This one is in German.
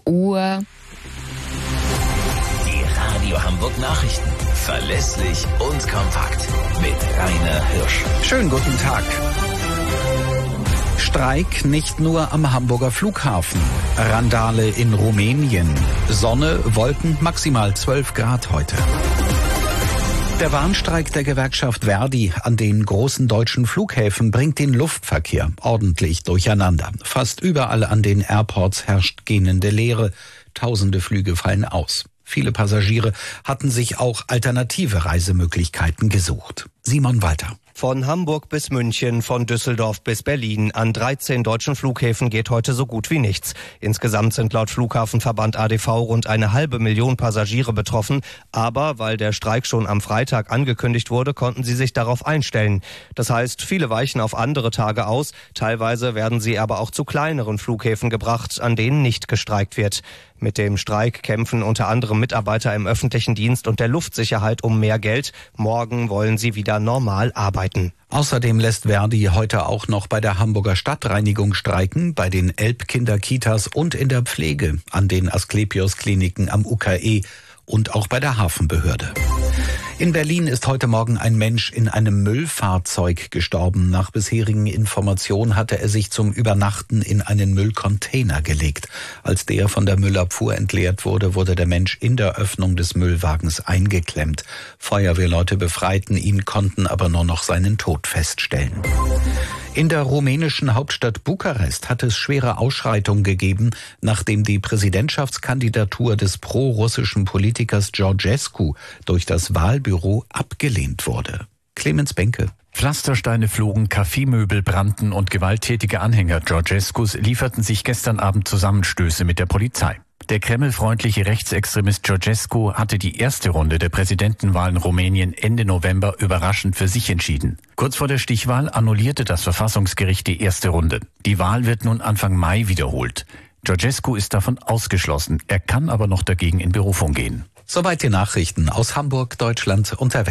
Uhr. Die Radio Hamburg Nachrichten. Verlässlich und kompakt. Mit Rainer Hirsch. Schönen guten Tag. Streik nicht nur am Hamburger Flughafen. Randale in Rumänien. Sonne, Wolken, maximal 12 Grad heute. Der Warnstreik der Gewerkschaft Verdi an den großen deutschen Flughäfen bringt den Luftverkehr ordentlich durcheinander. Fast überall an den Airports herrscht gähnende Leere. Tausende Flüge fallen aus. Viele Passagiere hatten sich auch alternative Reisemöglichkeiten gesucht. Simon Walter. Von Hamburg bis München, von Düsseldorf bis Berlin. An 13 deutschen Flughäfen geht heute so gut wie nichts. Insgesamt sind laut Flughafenverband ADV rund 500.000 Passagiere betroffen. Aber weil der Streik schon am Freitag angekündigt wurde, konnten sie sich darauf einstellen. Das heißt, viele weichen auf andere Tage aus. Teilweise werden sie aber auch zu kleineren Flughäfen gebracht, an denen nicht gestreikt wird. Mit dem Streik kämpfen unter anderem Mitarbeiter im öffentlichen Dienst und der Luftsicherheit um mehr Geld. Morgen wollen sie wieder normal arbeiten. Außerdem lässt Verdi heute auch noch bei der Hamburger Stadtreinigung streiken, bei den Elbkinderkitas und in der Pflege, an den Asklepios-Kliniken am UKE und auch bei der Hafenbehörde. In Berlin ist heute Morgen ein Mensch in einem Müllfahrzeug gestorben. Nach bisherigen Informationen hatte er sich zum Übernachten in einen Müllcontainer gelegt. Als der von der Müllabfuhr entleert wurde, wurde der Mensch in der Öffnung des Müllwagens eingeklemmt. Feuerwehrleute befreiten ihn, konnten aber nur noch seinen Tod feststellen. In der rumänischen Hauptstadt Bukarest hat es schwere Ausschreitungen gegeben, nachdem die Präsidentschaftskandidatur des pro-russischen Politikers Georgescu durch das Wahlbüro abgelehnt wurde. Clemens Benke. Pflastersteine flogen, Kaffeemöbel brannten und gewalttätige Anhänger Georgescus lieferten sich gestern Abend Zusammenstöße mit der Polizei. Der kremlfreundliche Rechtsextremist Georgescu hatte die erste Runde der Präsidentenwahl in Rumänien Ende November überraschend für sich entschieden. Kurz vor der Stichwahl annullierte das Verfassungsgericht die erste Runde. Die Wahl wird nun Anfang Mai wiederholt. Georgescu ist davon ausgeschlossen. Er kann aber noch dagegen in Berufung gehen. Soweit die Nachrichten aus Hamburg, Deutschland und der Welt.